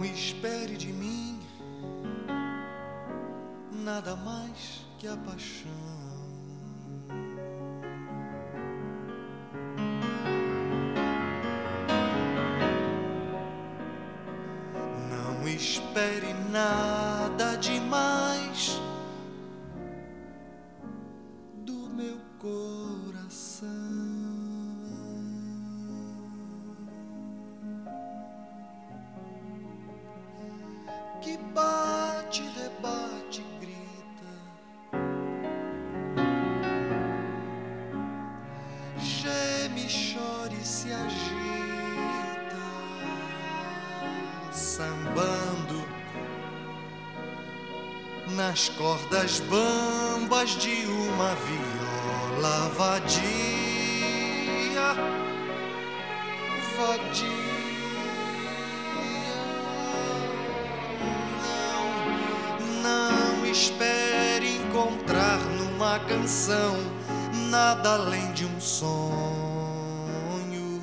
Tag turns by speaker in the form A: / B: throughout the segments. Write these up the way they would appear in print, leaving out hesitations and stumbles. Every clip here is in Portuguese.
A: Não espere de mim nada mais que a paixão. Não espere nada demais do meu coração. Que bate, rebate, grita, geme, chora e se agita, sambando nas cordas bambas de uma viola vadia, vadia. Não espere encontrar numa canção nada além de um sonho,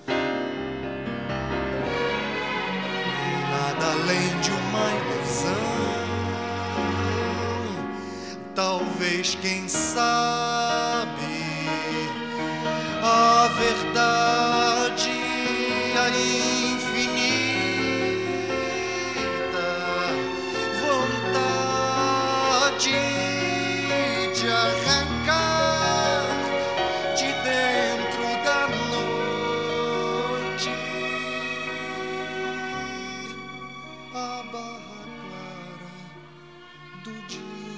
A: nada além de uma ilusão. Talvez, quem sabe, a verdade, a infinita vontade de arrancar de dentro da noite a barra clara do dia.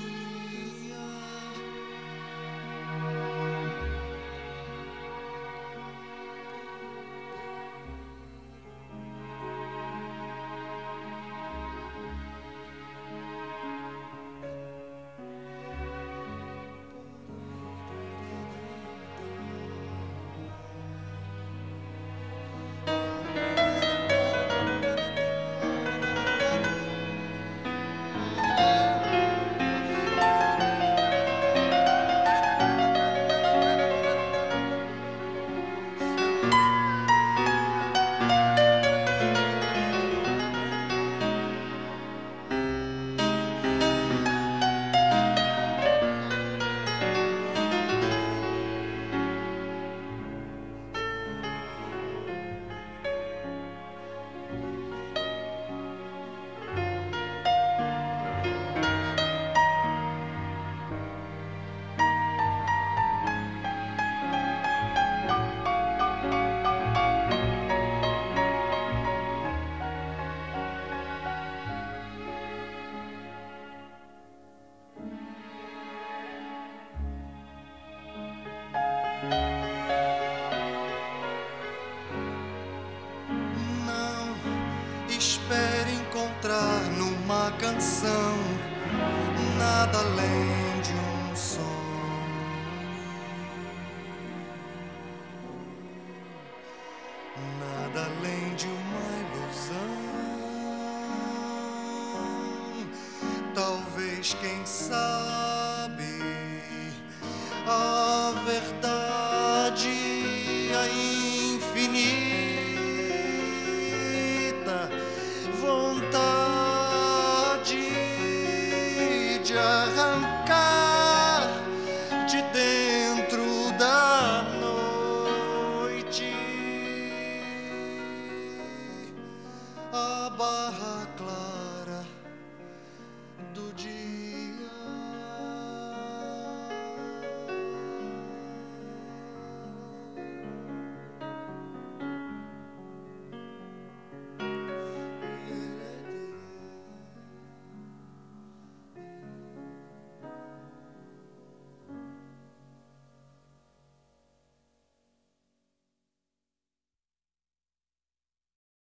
A: Espere encontrar numa canção nada além de um sonho, nada além de uma ilusão. Talvez, quem sabe, a verdade, a infinita vontade de arrancar